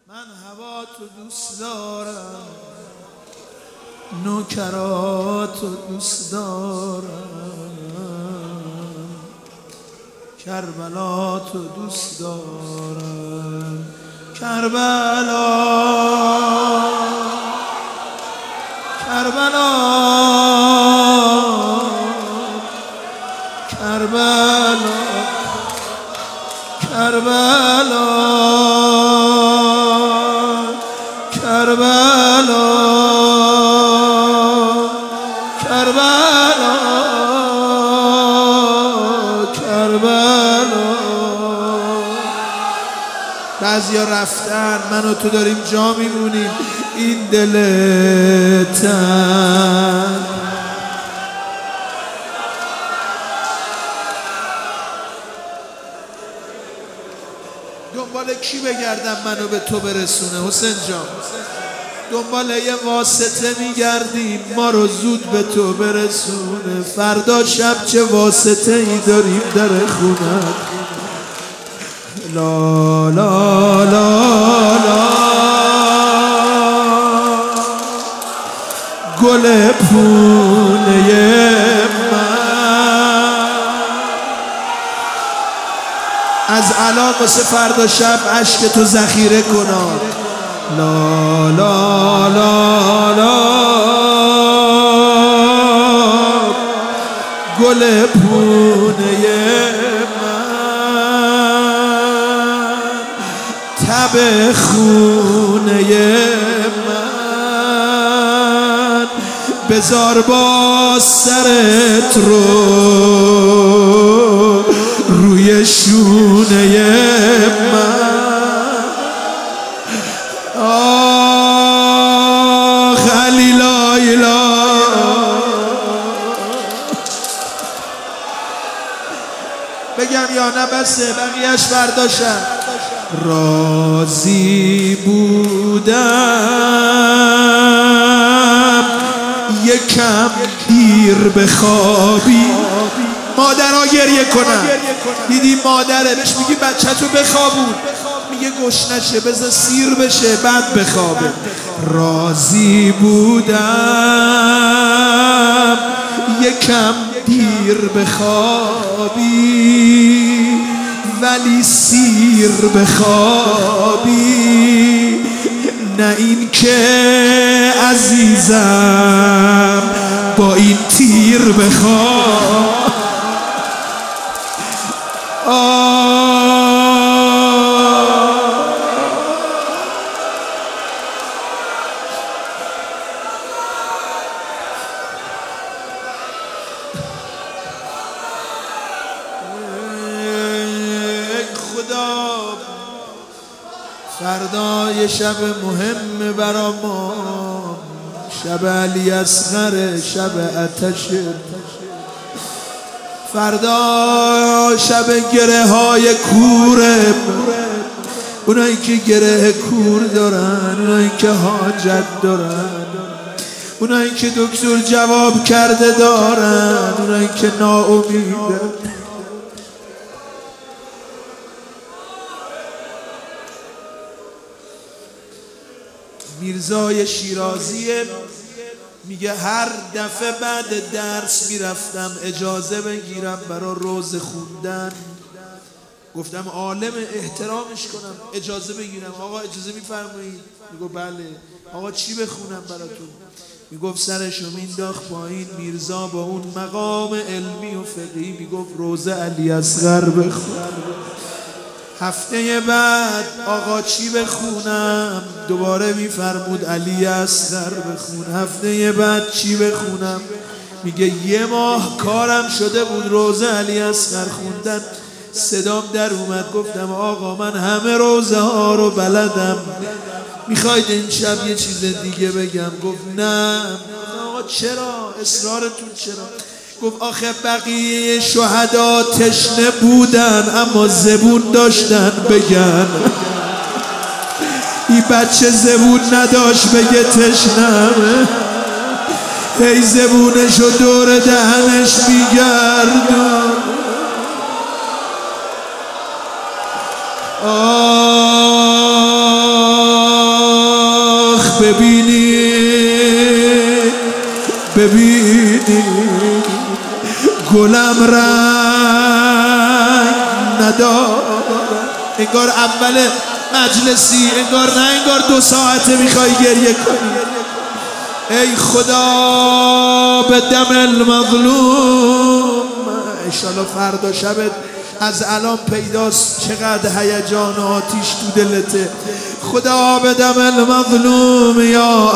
من هوا تو دوست دارم، نوکراتو دوست دارم، کربلا تو دوست دارم، کربلا کربلا کربلا کربلا کربلا کربلا کربلا. بعضیا رفتن، من و تو داریم جا میمونیم، این دل تن. دنبال کی بگردم منو به تو برسونه حسین جان؟ دنبال یه واسطه میگردیم ما رو زود به تو برسونه. فردا شب چه واسطه ای داریم در خونه. لا لا لا لا گل پونه من از الان واسه فردا شب عشق تو ذخیره کنم. لا لا لا لا گل پونه من تب خونه من بذار با سرت روی شونه من. علی لا اله بگم یا نه بسه بقیهش برداشتم. راضی بودم یکم دیر بخوابی. مادرها گریه کنن، دیدی مادره بهش میگی بچه تو بخوابون، میگه گشنشه بذار سیر بشه بعد بخوابه. راضی بودم یکم دیر بخوابی ولی سیر بخوابی، نه این که عزیزم با این تیر بخواب. خدا فردا یه شب مهم برا ما، شب علی اصغر، شب آتش. فردا شب گره های کوره، اونایی که گره کور دارن، اونایی که حاجت دارن، اونایی که دکتر جواب کرده دارن، اونایی که ناامیدن. میرزای شیرازیه میگه هر دفعه بعد درس میرفتم اجازه بگیرم برای روز خوندن. گفتم عالم احترامش کنم، اجازه بگیرم. آقا اجازه میفرمایید؟ میگو بله. آقا چی بخونم براتون؟ میگفت سرشو مینداخت پایین. میرزا با اون مقام علمی و فقهی میگفت روزه علی اصغر بخون. هفته بعد آقا چی بخونم؟ دوباره میفرمود علی اصغر بخون. هفته بعد چی بخونم؟ میگه یه ماه کارم شده بود روزه علی اصغر خوندن. صدام در اومد، گفتم آقا من همه روزه ها رو بلدم، میخواید این شب یه چیز دیگه بگم؟ گفت نه. آقا چرا؟ اصرارتون چرا؟ گفت آخه بقیه شهدا تشنه بودن اما زبون داشتن بگن، این بچه زبون نداشت بگه تشنمه، هی زبونشو دور دهنش میگردن. ببینی گلم رنگ نداره. انگار اول مجلسی، انگار نه، انگار 2 ساعته میخوای گریه کنی. ای خدا به دم المظلوم. انشالله فردا شبت از الان پیداست چقدر هیجان و آتیش تو دلته. خدا به دم المظلوم یا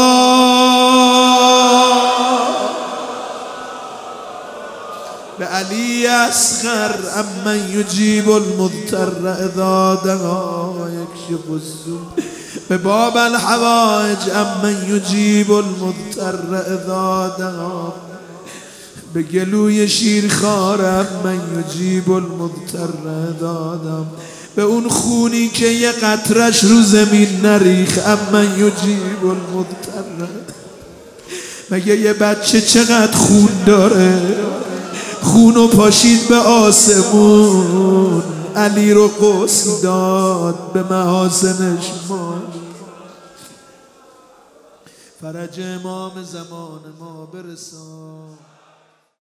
الله. به علی اصغر امن یجیب المضطر اذا دعا یکشف السوء. به باب الحوائج امن یجیب المضطر اذا دعا. به گلوی شیرخوار امن یجیب المضطر اذا دعا. به اون خونی که یه قطرش رو زمین نریخ امن یجیب المضطر. مگه یه بچه چقدر خون داره؟ خونو پاشید به آسمون، علی رو غسل داد به محاسنش ما. فرج امام زمان ما برسان.